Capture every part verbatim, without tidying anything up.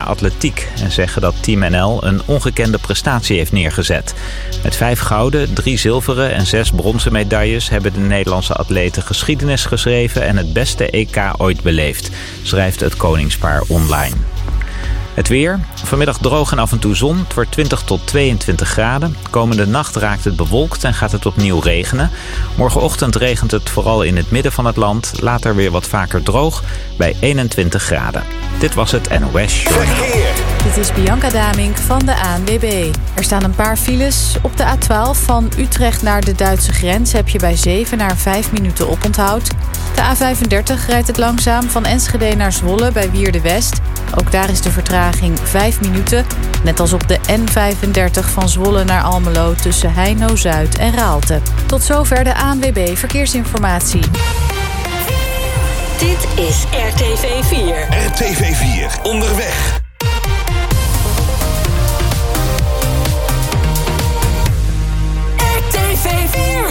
atletiek en zeggen dat Team N L een ongekende prestatie heeft neergezet. Met vijf gouden, drie zilveren en zes bronzen medailles hebben de Nederlandse atleten geschiedenis geschreven en het beste E K ooit beleefd, schrijft het koningspaar online. Het weer. Vanmiddag droog en af en toe zon. Het wordt twintig tot tweeëntwintig graden. Komende nacht raakt het bewolkt en gaat het opnieuw regenen. Morgenochtend regent het vooral in het midden van het land. Later weer wat vaker droog bij eenentwintig graden. Dit was het N O S Journaal. Dit is Bianca Damink van de A N W B. Er staan een paar files. Op de A twaalf van Utrecht naar de Duitse grens heb je bij zeven naar vijf minuten oponthoud. De A vijfendertig rijdt het langzaam van Enschede naar Zwolle bij Wierde-West. Ook daar is de vertraging vijf minuten. Net als op de N vijfendertig van Zwolle naar Almelo tussen Heino-Zuid en Raalte. Tot zover de A N W B Verkeersinformatie. Dit is R T V vier. R T V vier, onderweg. R T V vier.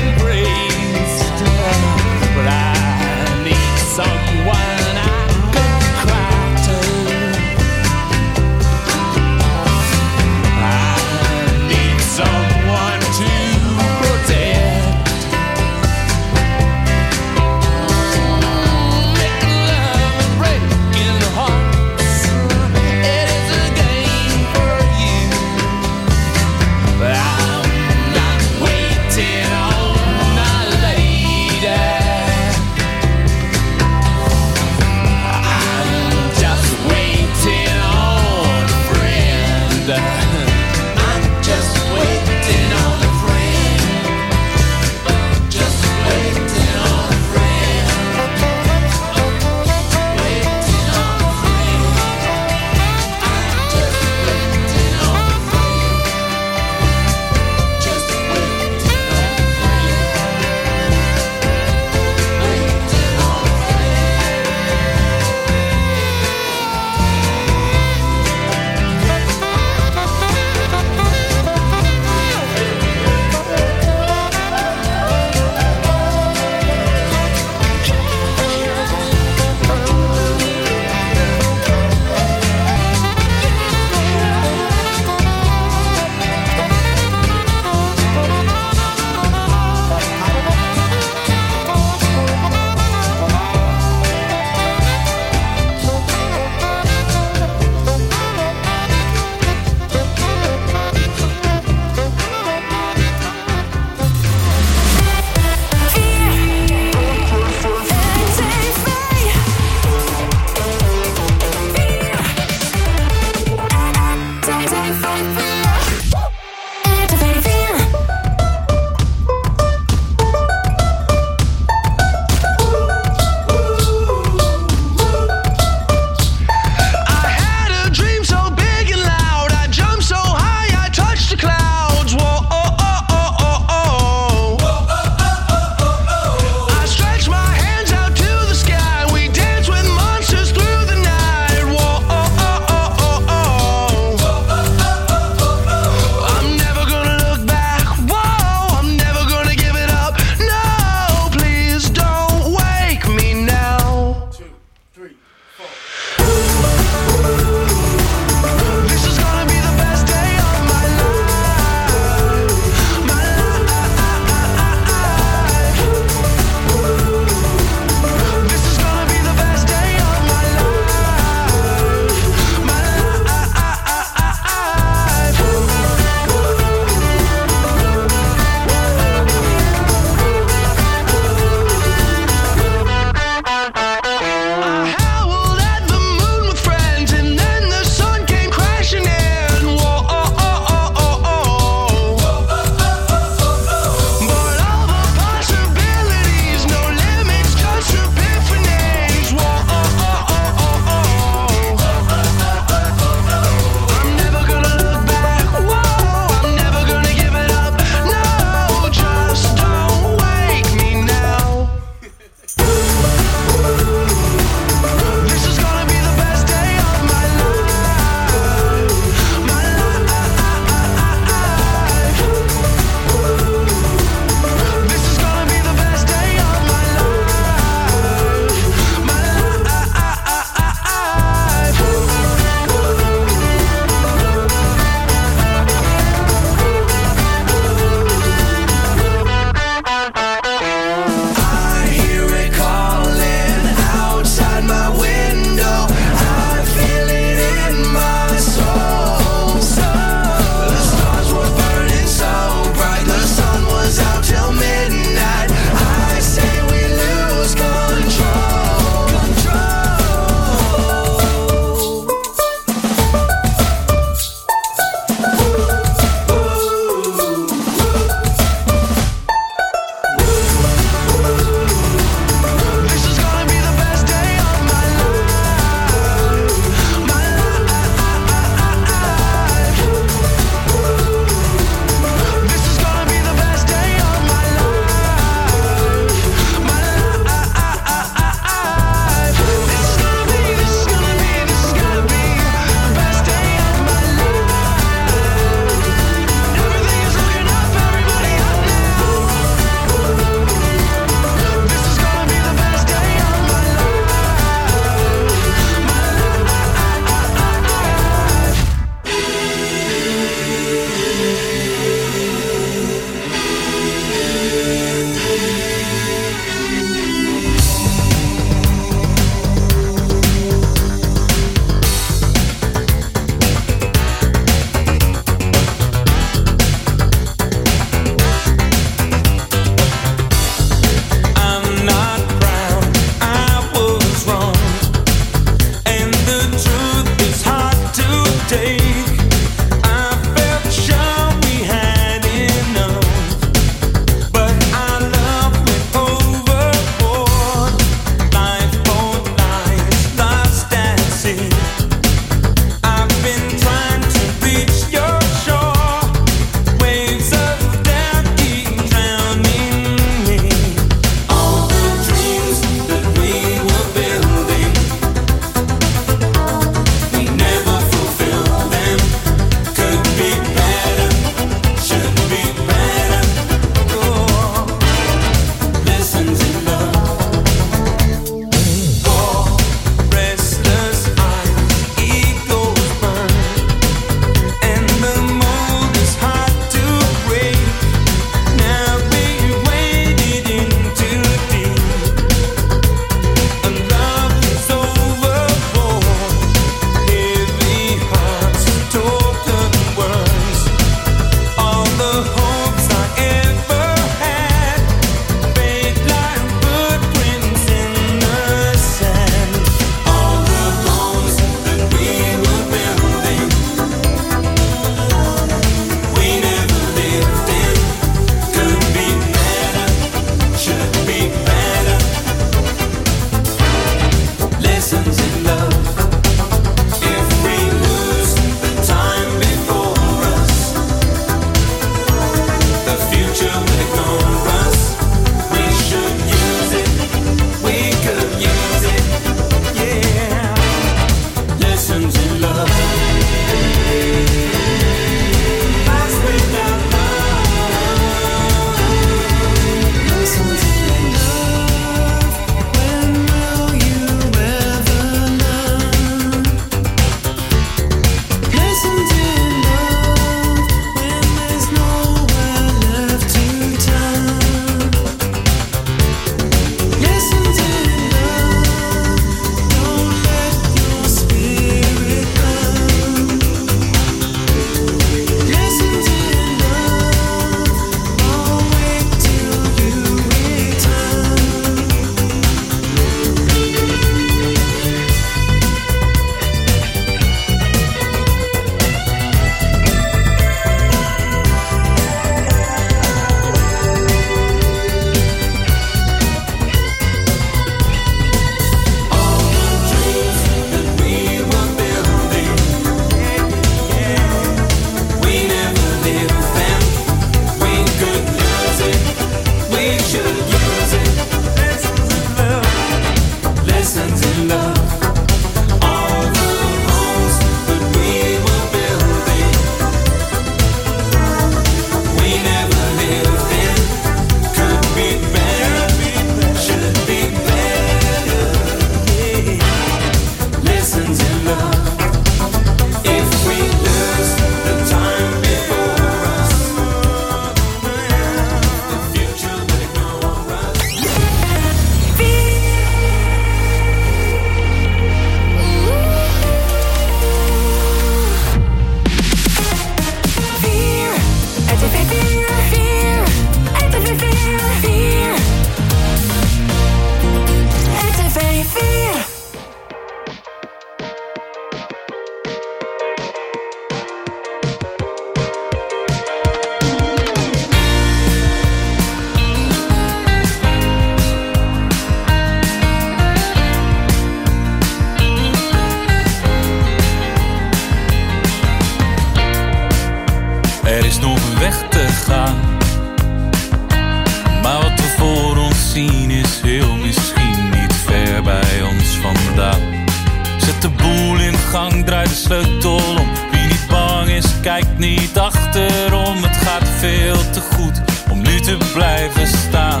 zien is heel misschien niet ver bij ons vandaan. Zet de boel in gang, draai de sleutel om. Wie niet bang is, kijkt niet achterom. Het gaat veel te goed om nu te blijven staan.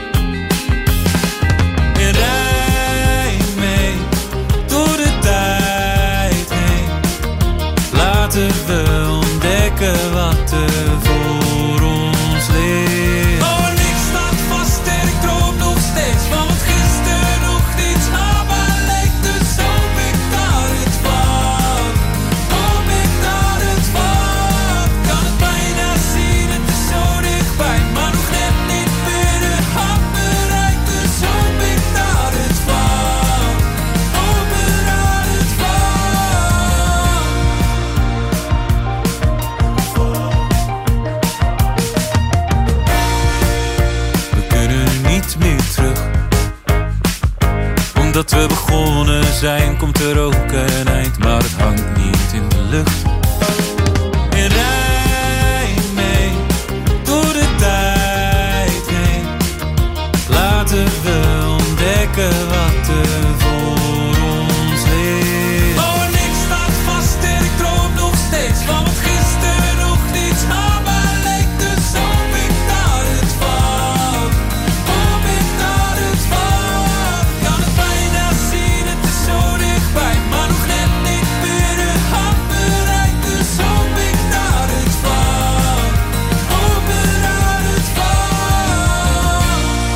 En rij mee door de tijd heen. Laten we ontdekken wat er voor ons ligt. Oh, niks staat vast en ik droom nog steeds van wat gisteren nog niets haalbaar leek. Dus hoop ik dat het valt, hoop ik dat het valt. Kan het bijna zien, het is zo dichtbij, maar nog net niet binnen hand bereikt. Dus hoop ik dat het valt, hoop ik dat het valt. We kunnen niet meer terug. Omdat we begonnen zijn, komt er ook een eind, maar het hangt niet in de lucht. En rij mee door de tijd heen. Laten we ontdekken wat er voor ons ligt. Oh, niks staat vast en ik droom nog steeds van wat gisteren nog niets haalbaar leek. Dus hoop ik dat het valt, hoop ik dat het valt. Kan het bijna zien, het is zo dichtbij, maar nog net niet binnen hand bereikt. Dus hoop ik dat het valt, hoop ik dat het valt.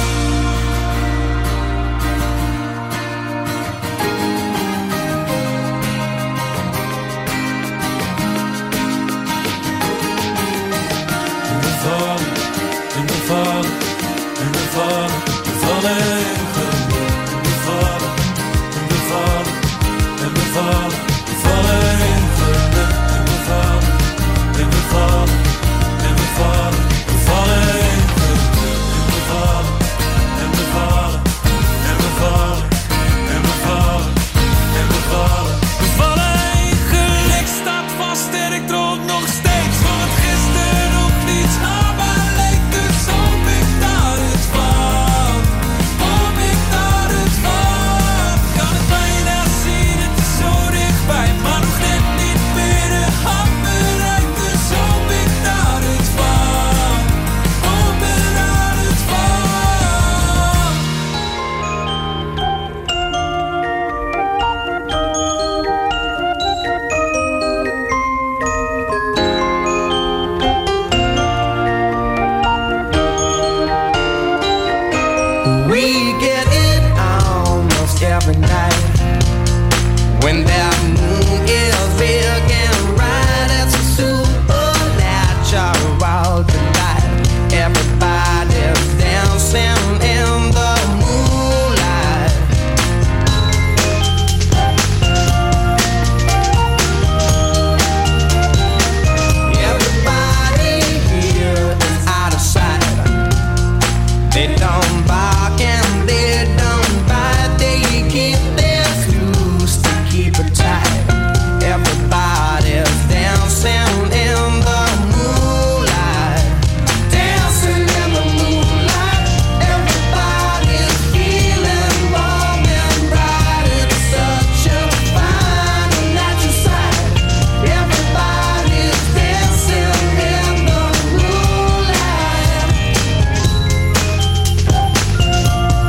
En we vallen, en we vallen, en we vallen, we vallen in geluk. En we vallen, en we vallen, en we vallen, we vallen in geluk. En we vallen, en we vallen, en we vallen, we vallen in geluk. En we vallen, en we vallen, en we vallen, en we vallen, en we vallen, we vallen in geluk. Niks staat vast en ik droom nog steeds van wat gisteren nog niets haalbaar leek. Dus hoop ik dat het valt, hoop ik dat het valt. Kan het bijna zien, het is zo dichtbij, maar nog net niet binnen hand bereikt. Dus hoop ik dat het valt, hoop ik dat het valt. We get it almost every night. When that moon is big and bright, it's a supernatural delight. Everybody's dancing in the moonlight. Everybody here is out of sight. They don't bark and they don't bite. They keep their fuse to keep it tight. Everybody's dancing in the moonlight. Dancing in the moonlight. Everybody's feeling warm and bright. It's such a fine and natural sight. Everybody's dancing in the moonlight.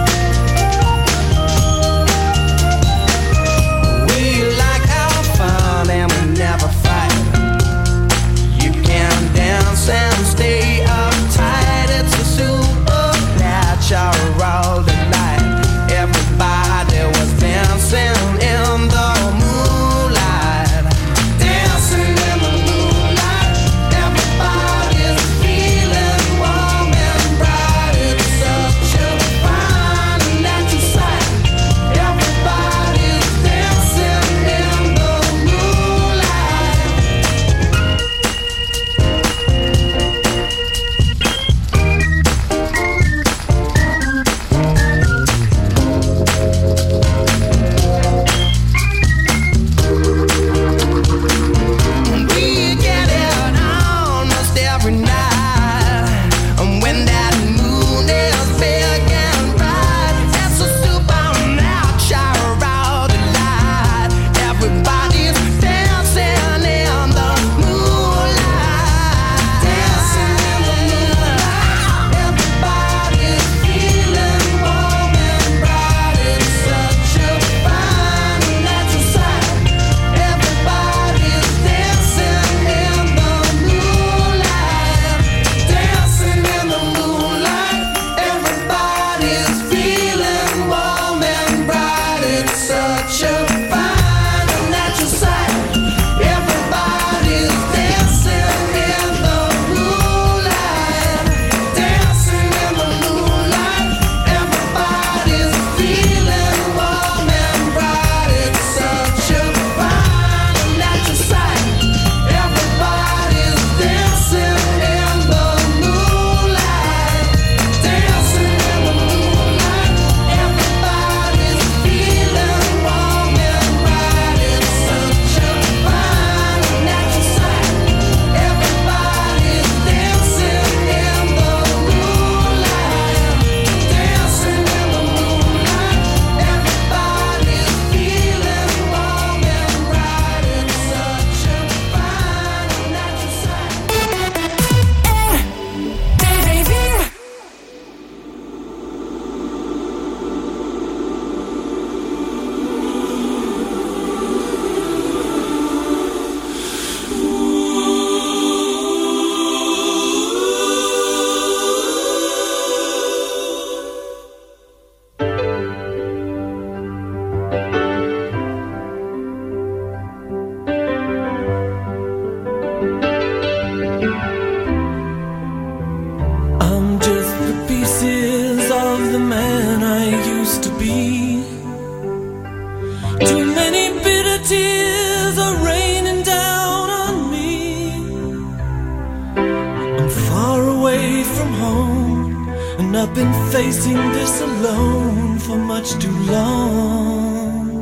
I've been facing this alone for much too long.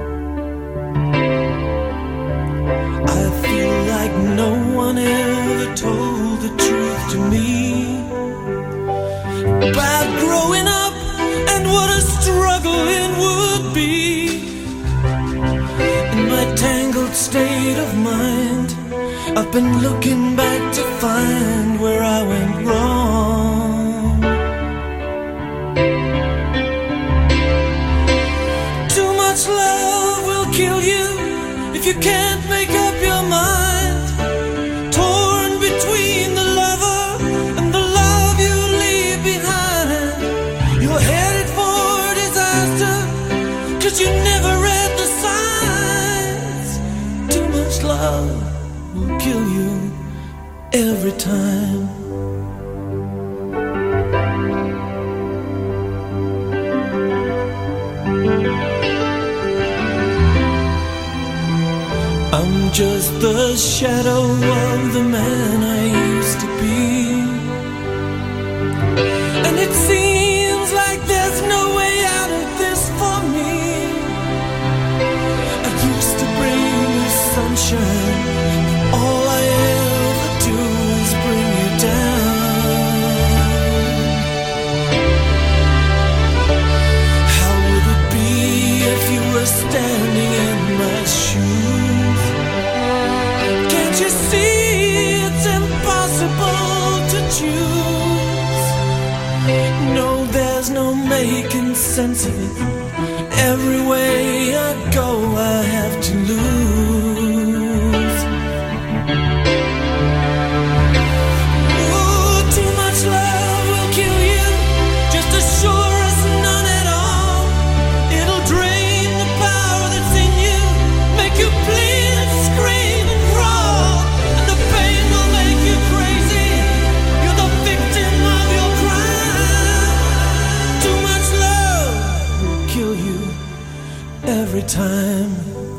I feel like no one ever told the truth to me about growing up and what a struggle it would be. In my tangled state of mind, I've been looking back to find where I went wrong. Too much love will kill you if you can't make up your mind. Torn between the lover and the love you leave behind. You're headed for disaster, 'cause you never read the signs. Too much love will kill you every time. I'm just the shadow of the man I used to be, and it seems like there's no way out of this for me. I used to bring you sunshine, all I ever do is bring you down. How would it be if you were standing in my shoes? Can't you see it's impossible to choose? No, there's no making sense of it. Every way I go, I have to lose. Ooh, too much love will kill you, just as sure as none at all. It'll drain the power that's in you, make you bleed and scream and crawl, and the pain will make you crazy. You're the victim of your crime. Too much love will kill you every time.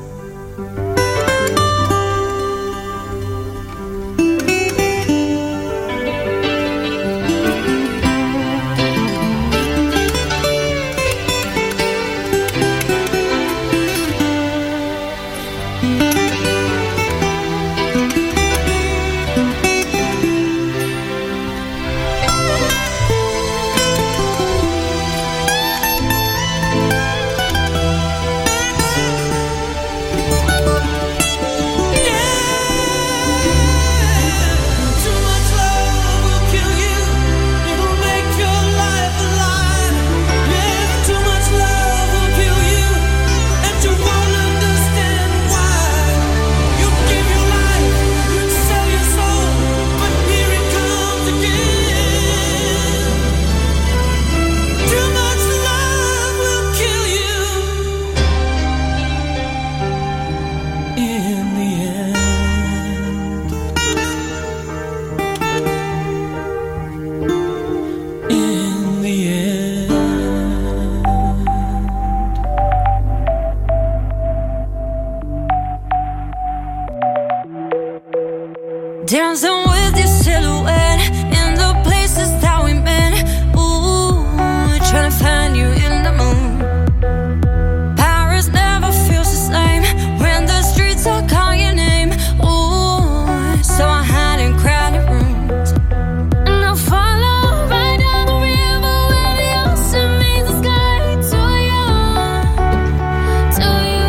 Dancing with your silhouette in the places that we met. Ooh, trying to find you in the moon. Paris never feels the same when the streets all call your name. Ooh, so I hide in crowded rooms, and I'll follow right down the river where the ocean meets the sky. To you, to you.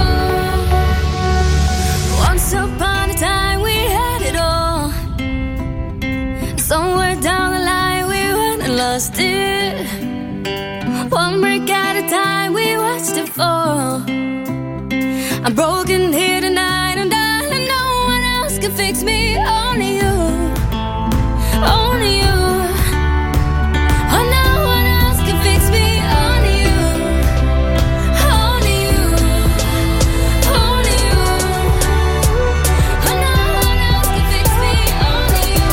Once upon a time we had it all. Somewhere down the line we went and lost it. One break at a time we watched it fall. I'm broken here tonight, and darling, no one else can fix me. Only you, only you. Oh, no one else can fix me. Only you, only you, only you. Oh, no one else can fix me. Only you.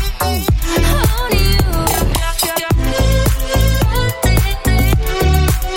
Only you.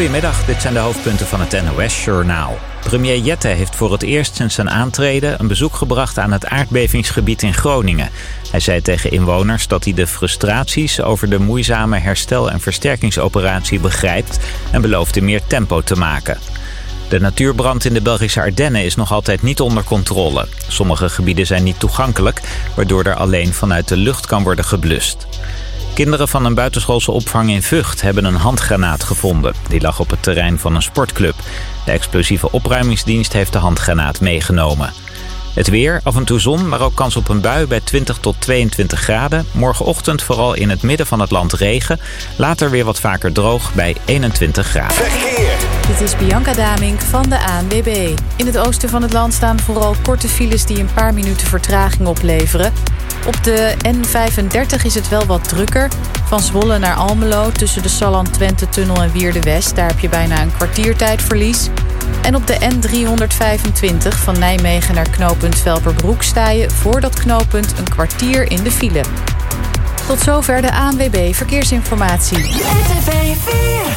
Goedemiddag, dit zijn de hoofdpunten van het N O S-journaal. Premier Jette heeft voor het eerst sinds zijn aantreden een bezoek gebracht aan het aardbevingsgebied in Groningen. Hij zei tegen inwoners dat hij de frustraties over de moeizame herstel- en versterkingsoperatie begrijpt en beloofde meer tempo te maken. De natuurbrand in de Belgische Ardennen is nog altijd niet onder controle. Sommige gebieden zijn niet toegankelijk, waardoor er alleen vanuit de lucht kan worden geblust. Kinderen van een buitenschoolse opvang in Vught hebben een handgranaat gevonden. Die lag op het terrein van een sportclub. De explosieve opruimingsdienst heeft de handgranaat meegenomen. Het weer, af en toe zon, maar ook kans op een bui bij twintig tot tweeëntwintig graden. Morgenochtend vooral in het midden van het land regen. Later weer wat vaker droog bij eenentwintig graden. Verkeer. Dit is Bianca Damink van de A N W B. In het oosten van het land staan vooral korte files die een paar minuten vertraging opleveren. Op de N vijfendertig is het wel wat drukker. Van Zwolle naar Almelo tussen de Salland-Twente-tunnel en Wierde-West. Daar heb je bijna een kwartiertijdverlies. En op de N driehonderdvijfentwintig van Nijmegen naar knooppunt Velperbroek sta je voor dat knooppunt een kwartier in de file. Tot zover de A N W B Verkeersinformatie. R T V vier.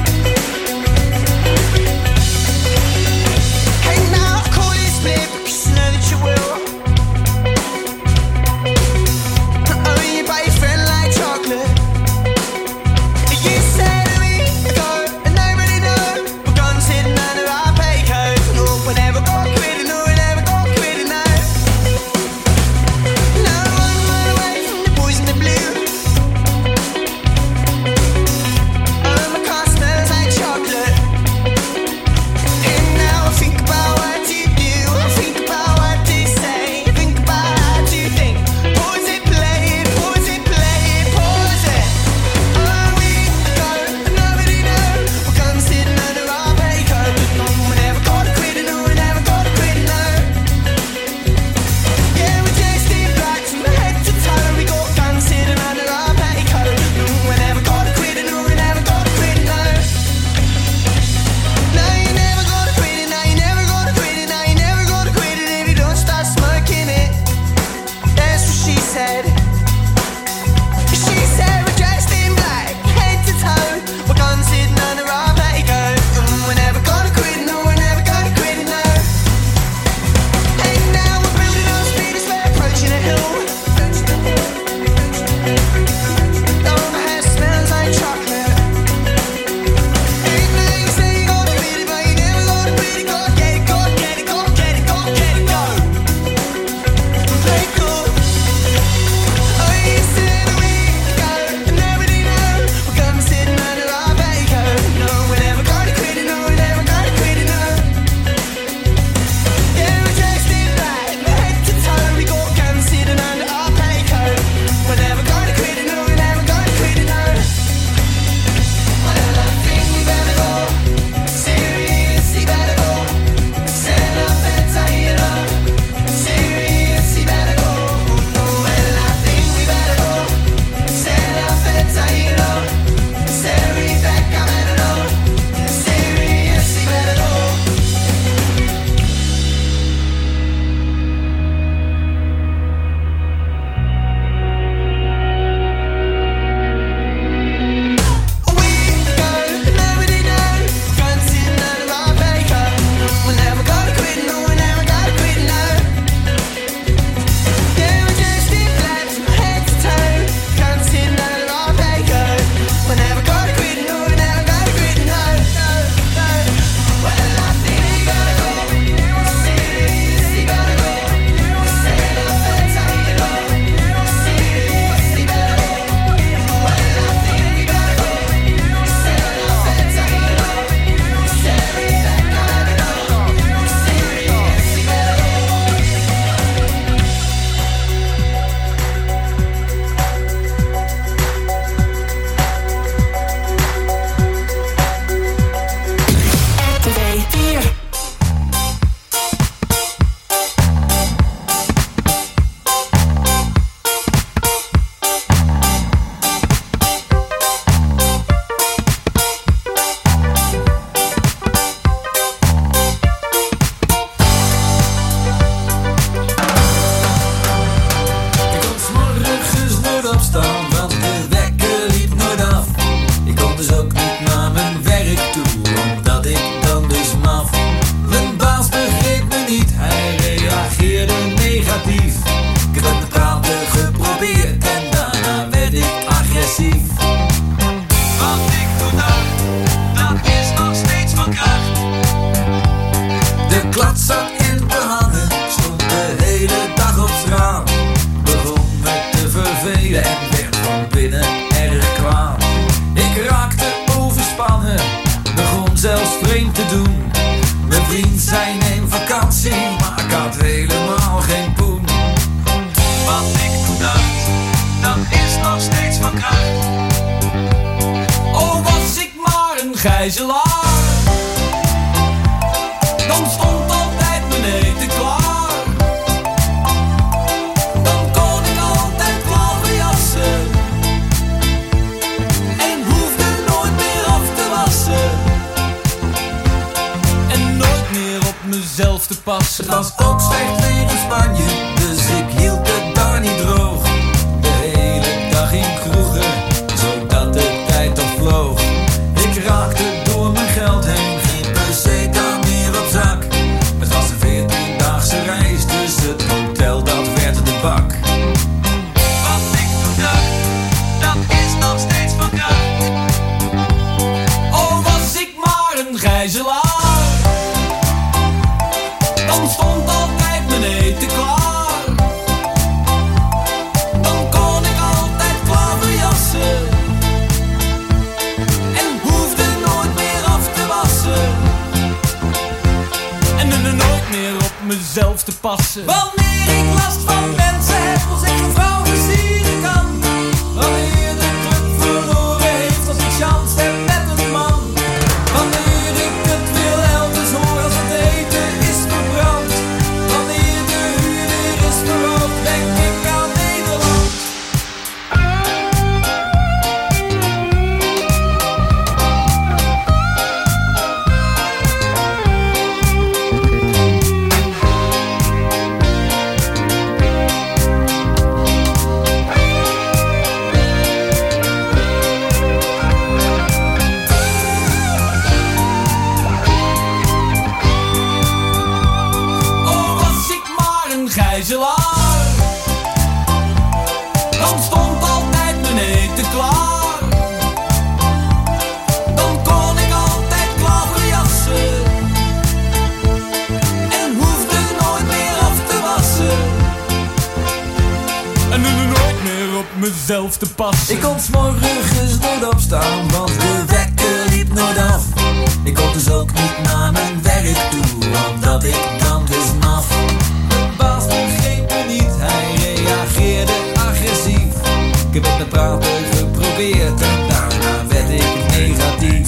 Hey now, call this baby. vreemd te doen. Mijn vriend zei neem vakantie, maar ik had helemaal geen poen. Wat ik toen dacht, dat is nog steeds van kracht. Oh, was ik maar een gijzelaar, dan stond altijd mijn eten klaar. Dan kon ik altijd klaverjassen en hoefde nooit meer af te wassen. En nooit meer op mezelf te passen. Het was ook slecht weer in Spanje, dus ik hield het daar niet droog. De hele dag in kroegen, zodat de tijd toch vloog. Ik raakte door mijn geld heen, geen peseta meer op zak. Het was een veertiendaagse reis, dus het hotel dat werd de bak. Wat ik toen dacht, dat is nog steeds van kracht. Oh, was ik maar een gijzelaar, dan stond altijd mijn eten klaar. Dan kon ik altijd klaverjassen en hoefde nooit meer af te wassen. En er nooit meer op mezelf te passen. Wanneer ik last van mensen heb, als ik een vrouw versieren kan. Wanneer de club verloren heeft, als ik chance heb met een man. Wanneer ik het wil elders hoor, als het eten is verbrand. Wanneer de huur weer is verhoogd, denk ik aan Nederland. Oh, was ik maar een gijzelaar, dan stond altijd mijn eten klaar. Dan kon ik altijd klaverjassen en hoefde nooit meer af te wassen. En er nooit meer op mezelf te passen. Ik kon 's morgens nooit opstaan, want de wekker liep nooit af. Ik kon dus ook niet naar mijn werk toe, omdat ik dan dus maf. Mijn baas begreep me niet, hij reageerde agressief. Ik heb het met praten geprobeerd en daarna werd ik negatief.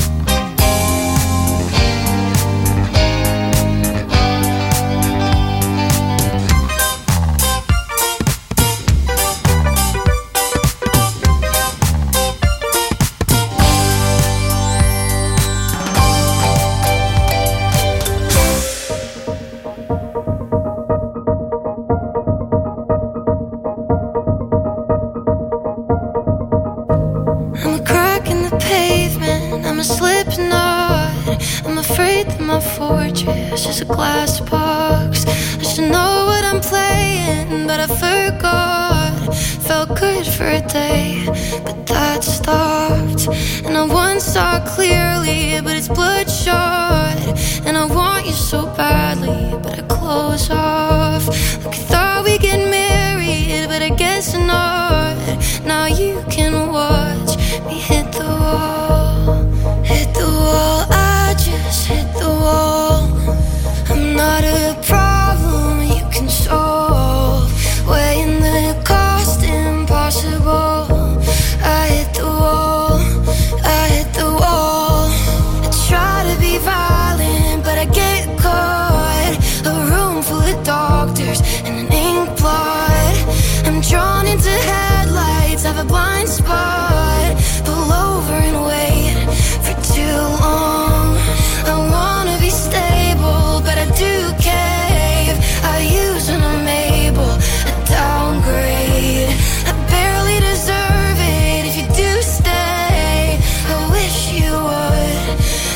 I'm a crack in the pavement, I'm a slip knot. I'm afraid that my fortress is a glass box. I should know what I'm playing, but I forgot. Felt good for a day, but that stopped. And I once saw clearly, but it's bloodshot. And I want you so badly, but I close off. Like I thought we'd get married, but I guess not. Now you can watch me hit the wall, hit the wall. I just hit the wall. I'm not a problem you can solve. Weighing the cost impossible. I hit the wall, I hit the wall. I try to be violent, but I get caught. A room full of doctors and an ink blot. I'm drawn into headlights, have a blind spot. Pull over and wait for too long. I wanna be stable, but I do cave. I use when I'm able, I downgrade. I barely deserve it if you do stay. I wish you would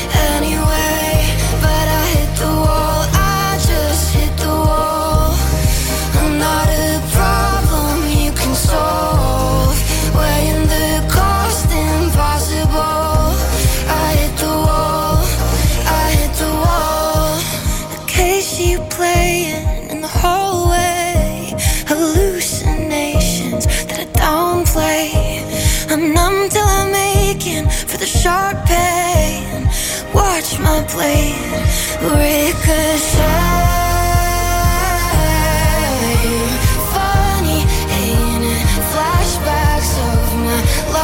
anyway, but I hit the wall, I just hit the wall. I'm not a problem you can solve. Weighing the cost impossible. I hit the wall, I hit the wall. The case you playing in the hallway. Hallucinations that I downplay. I'm numb till I'm aching for the sharp pain. Watch touch my blade, ricochet. Funny, ain't it? Flashbacks of my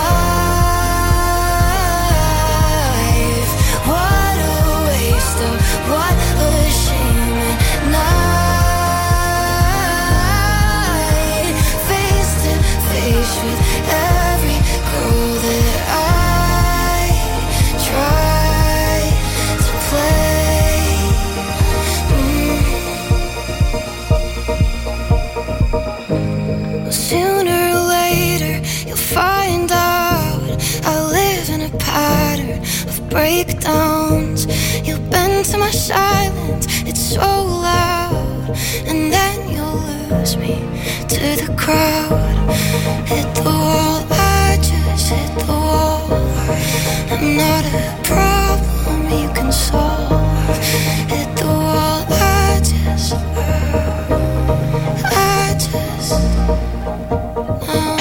life. What a waste of, what a shame at night. Face to face with every girl that I try to play. Mm. Sooner or later you'll find out I live in a pattern of breakdowns. You'll bend to my silence, it's so loud, and then you'll lose me to the crowd. Hit the wall, I just hit the wall. I'm not a problem you can solve. Hit the wall, I just, I just, no.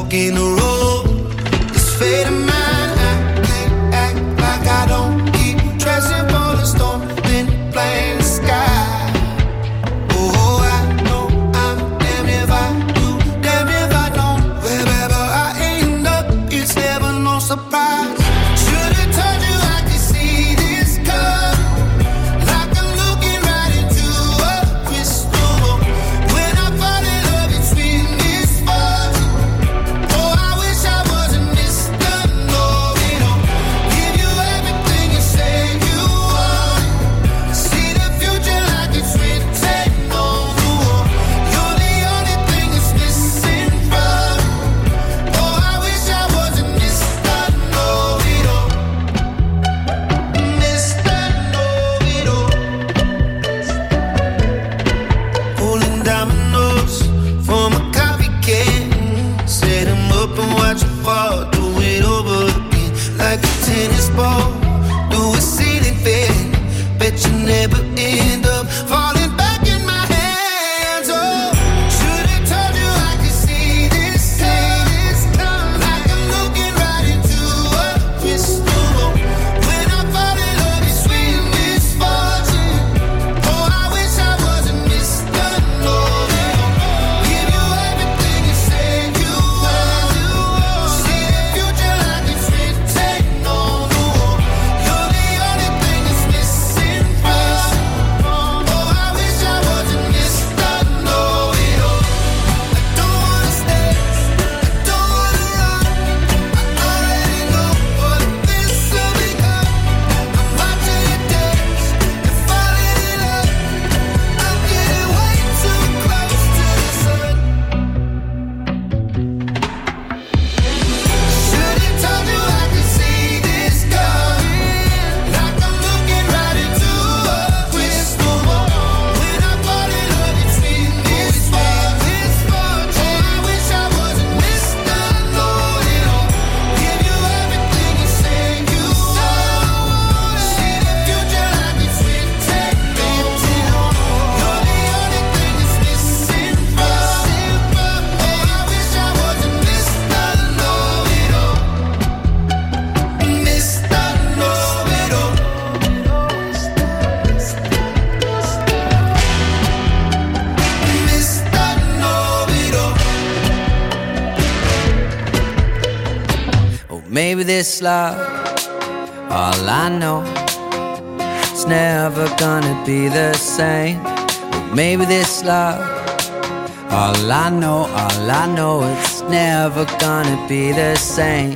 walking the road. It's fading mine. I can't act like I don't keep dressing for the storm, then playing the sky. Oh, I know I'm damned if I do, damned if I don't. Wherever I end up, it's never no surprise. Should've told you I could see this coming, like I'm looking right into a crystal ball. When I fall in love, it's when it's falling. Oh, I wish I wasn't Mister Know-It-All. Give you everything you say you want. See the future like it's written on the wall. You're the only thing that's missing from me. Oh, I wish I wasn't Mister Know-It-All. Mister Know-It-All. Pulling dominoes from a coffee can. Set 'em up and watch it fall. Do it over again like a tennis ball. Do a ceiling fan. Bet you never end up falling back in my hands. Oh, should've told you I could see this coming, like I'm looking right into a crystal ball. When I fall in love, it's when it's falling. Oh, I wish I wasn't Mister Know-It-All. Give you everything you say you want. See the future like it's written on the wall. You're the only thing that's missing from me. Oh, I wish I wasn't Mister Know-It-All. I don't wanna stay, I don't wanna run. I already know what this will become. I'm watching you dance and falling in love. I'm getting way too close to the sun. Should've told you I could see this coming, like I'm looking right into a crystal ball. When I fall in love, it's when it's falling. Oh, I wish I wasn't Mister Know-It-All. Give you everything you say you want. See the future like it's written on the wall. You're the only thing that's missing from me. Oh, I wish I wasn't Mister Know-It-All. Mister Know-It-All. Mister Know-It-All. Oh, maybe this love, all I know, it's never gonna be the same. Oh, maybe this love, all I know, all I know, it's never gonna be the same.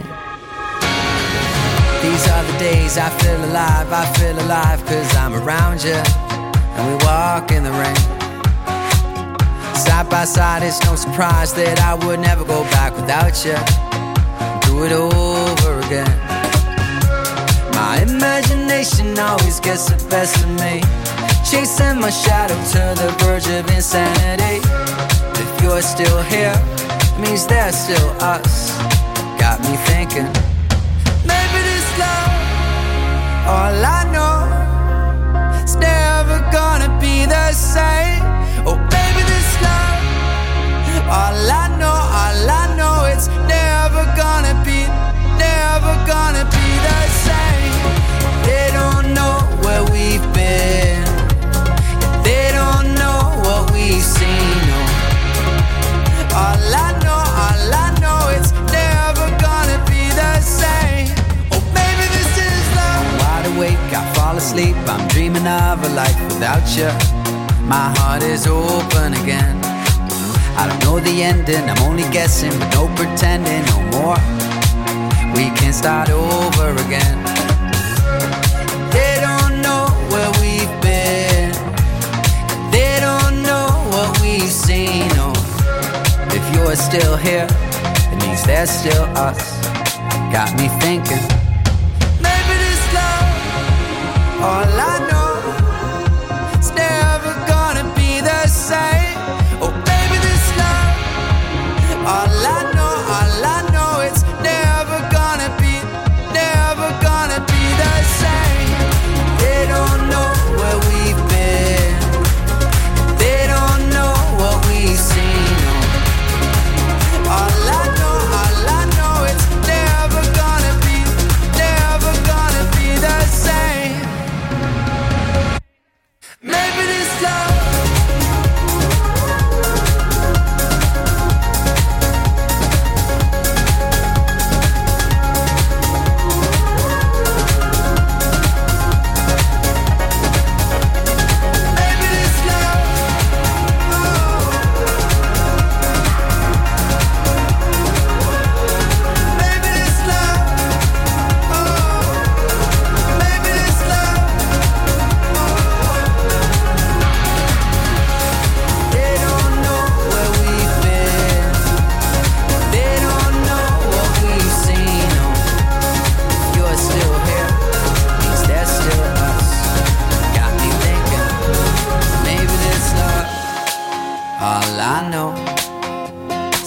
These are the days I feel alive, I feel alive cause I'm around you. And we walk in the rain. Side by side, it's no surprise that I would never go back without you. Do it over again. My imagination always gets the best of me, chasing my shadow to the verge of insanity. If you're still here, it means there's still us. Got me thinking, maybe this love, all I know, it's never gonna be the same. Oh, baby, this love, all I know, all I know, it's never gonna be, never gonna be the same. They don't know where we've been, they don't know what we've seen. No. All I know, all I know, it's never gonna be the same. Oh, baby, this is love. I'm wide awake, I fall asleep, I'm dreaming of a life without you. My heart is open again. I don't know the ending, I'm only guessing, but no pretending no more. We can start over again. They don't know where we've been, they don't know what we've seen. Oh, if you're still here, it means there's still us. Got me thinking, maybe this love, all I know, it's never gonna be the same. Oh, baby, this love, all I know, all I know, it's never gonna be, never gonna be the same. They don't know where we've been, they don't know what we've seen. Oh, all I know, all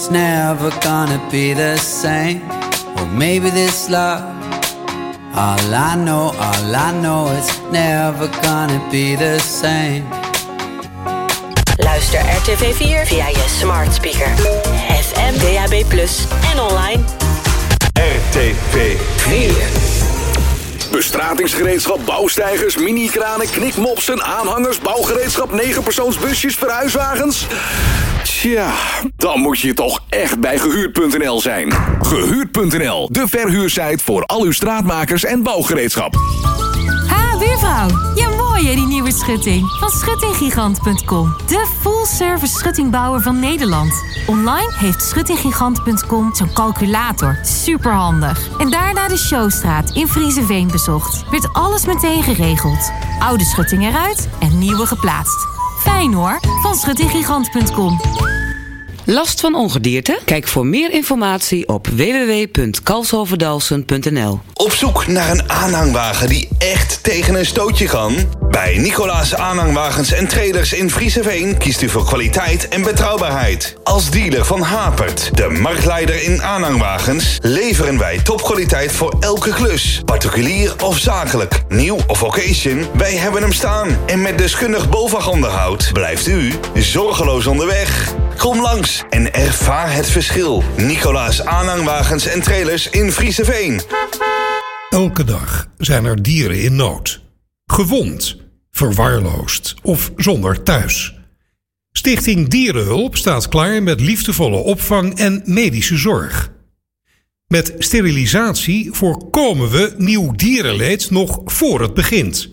it's never gonna be the same. Or maybe this love, all I know, all I know, it's never gonna be the same. Luister R T V vier via je smart speaker. F M, D A B plus, en online. R T V vier. Bestratingsgereedschap, bouwsteigers, mini-kranen, knikmopsen, aanhangers, bouwgereedschap, negenpersoonsbusjes, verhuiswagens. Tja, dan moet je toch echt bij gehuurd punt n l zijn. gehuurd punt n l, de verhuursite voor al uw straatmakers en bouwgereedschap. Ha, buurvrouw. Ja, mooi hè, die nieuwe schutting. Van schuttinggigant punt com. De full-service schuttingbouwer van Nederland. Online heeft schuttinggigant punt com zo'n calculator. Superhandig. En daarna de Showstraat in Vriezeveen bezocht. Werd alles meteen geregeld. Oude schutting eruit en nieuwe geplaatst. Fijn hoor, van schuttinggigant punt com. Last van ongedierte? Kijk voor meer informatie op w w w punt kalshoverdalsen punt n l. Op zoek naar een aanhangwagen die echt tegen een stootje kan? Bij Nicolaas Aanhangwagens en Trailers in Vriezeveen kiest u voor kwaliteit en betrouwbaarheid. Als dealer van Hapert, de marktleider in aanhangwagens, leveren wij topkwaliteit voor elke klus. Particulier of zakelijk, nieuw of occasion, wij hebben hem staan. En met deskundig BOVAG-onderhoud blijft u zorgeloos onderweg. Kom langs en ervaar het verschil. Nicolaas Aanhangwagens en Trailers in Vriezeveen. Elke dag zijn er dieren in nood. Gewond, verwaarloosd of zonder thuis. Stichting Dierenhulp staat klaar met liefdevolle opvang en medische zorg. Met sterilisatie voorkomen we nieuw dierenleed nog voor het begint.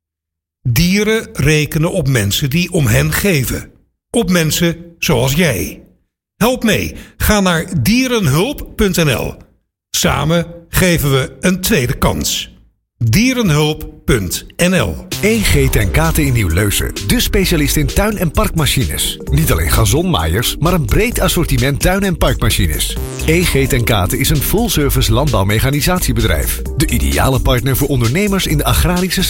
Dieren rekenen op mensen die om hen geven. Op mensen zoals jij. Help mee. Ga naar dierenhulp punt n l. Samen geven we een tweede kans. dierenhulp punt n l. E G ten Kate in Nieuw-Leusen. De specialist in tuin- en parkmachines. Niet alleen gazonmaaiers, maar een breed assortiment tuin- en parkmachines. E G ten Kate is een full-service landbouwmechanisatiebedrijf. De ideale partner voor ondernemers in de agrarische sector.